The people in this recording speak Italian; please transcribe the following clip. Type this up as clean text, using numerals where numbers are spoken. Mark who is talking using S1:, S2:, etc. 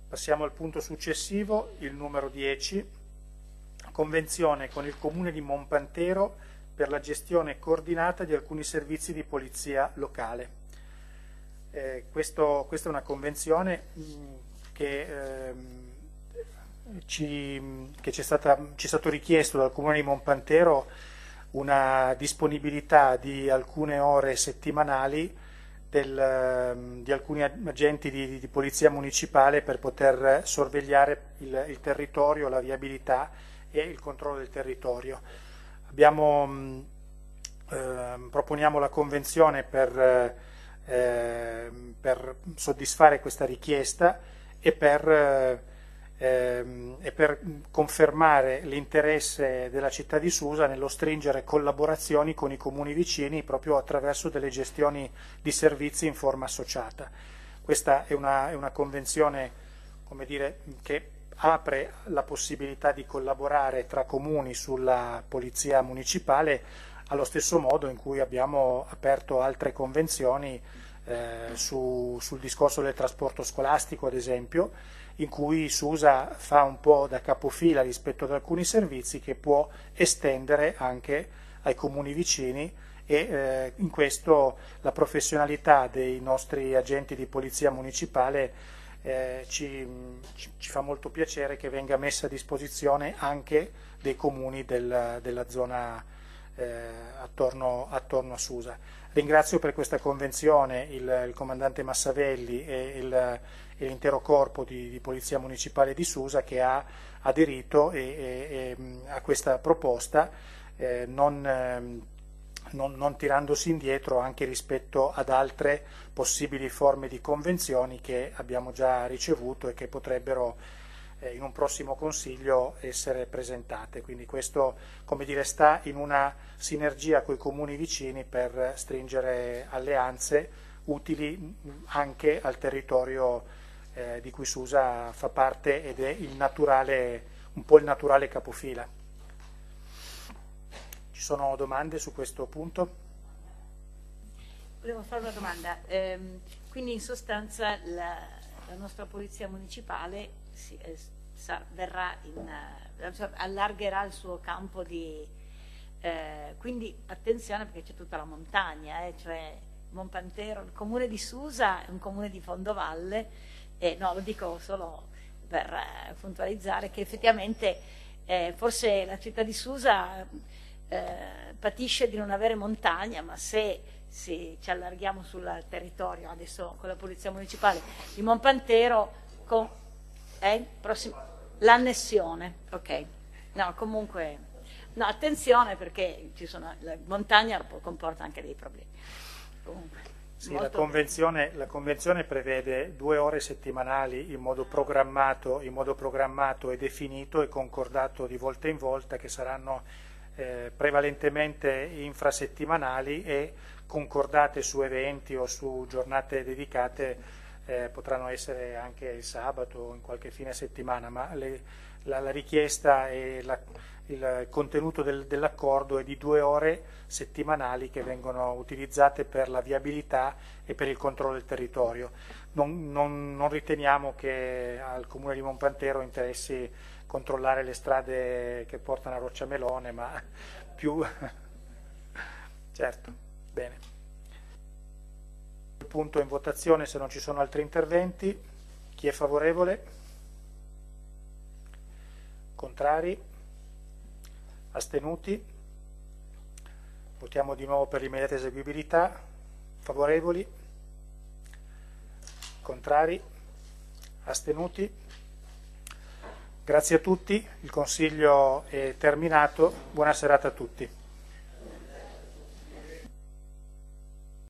S1: Passiamo al punto successivo, il numero 10, convenzione con il Comune di Monpantero per la gestione coordinata di alcuni servizi di polizia locale. Questa è una convenzione che ci è stato richiesto dal Comune di Monpantero una disponibilità di alcune ore settimanali di alcuni agenti di polizia municipale per poter sorvegliare il territorio, la viabilità e il controllo del territorio. Proponiamo la convenzione per soddisfare questa richiesta e per confermare l'interesse della città di Susa nello stringere collaborazioni con i comuni vicini proprio attraverso delle gestioni di servizi in forma associata. Questa è una convenzione, come dire, che apre la possibilità di collaborare tra comuni sulla polizia municipale, allo stesso modo in cui abbiamo aperto altre convenzioni sul discorso del trasporto scolastico, ad esempio, in cui Susa fa un po' da capofila rispetto ad alcuni servizi che può estendere anche ai comuni vicini e in questo la professionalità dei nostri agenti di polizia municipale ci fa molto piacere che venga messa a disposizione anche dei comuni della zona attorno a Susa. Ringrazio per questa convenzione il comandante Massavelli e l'intero corpo di Polizia Municipale di Susa che ha aderito a questa proposta, non tirandosi indietro anche rispetto ad altre possibili forme di convenzioni che abbiamo già ricevuto e che potrebbero in un prossimo Consiglio essere presentate. Quindi questo, come dire, sta in una sinergia con i comuni vicini per stringere alleanze utili anche al territorio di cui Susa fa parte ed è un po' il naturale capofila. Ci sono domande su questo punto?
S2: Volevo fare una domanda. Quindi in sostanza la nostra polizia municipale allargherà il suo campo di... quindi attenzione perché c'è tutta la montagna, cioè Monpantero, il comune di Susa è un comune di fondovalle, no, lo dico solo per puntualizzare che effettivamente forse la città di Susa patisce di non avere montagna, ma se ci allarghiamo sul territorio adesso con la polizia municipale di Monpantero con l'annessione, ok, no, comunque no, attenzione perché la montagna comporta anche dei problemi. Comunque,
S1: sì, la convenzione prevede 2 ore settimanali in modo programmato e definito e concordato di volta in volta, che saranno prevalentemente infrasettimanali e concordate su eventi o su giornate dedicate. Potranno essere anche il sabato o in qualche fine settimana, ma la richiesta e il contenuto dell'accordo è di 2 ore settimanali che vengono utilizzate per la viabilità e per il controllo del territorio. Non riteniamo che al Comune di Monpantero interessi controllare le strade che portano a Rocciamelone, ma più... Certo, bene. Punto in votazione, se non ci sono altri interventi. Chi è favorevole? Contrari? Astenuti? Votiamo di nuovo per l'immediata eseguibilità. Favorevoli? Contrari? Astenuti? Grazie a tutti, il Consiglio è terminato. Buona serata a tutti.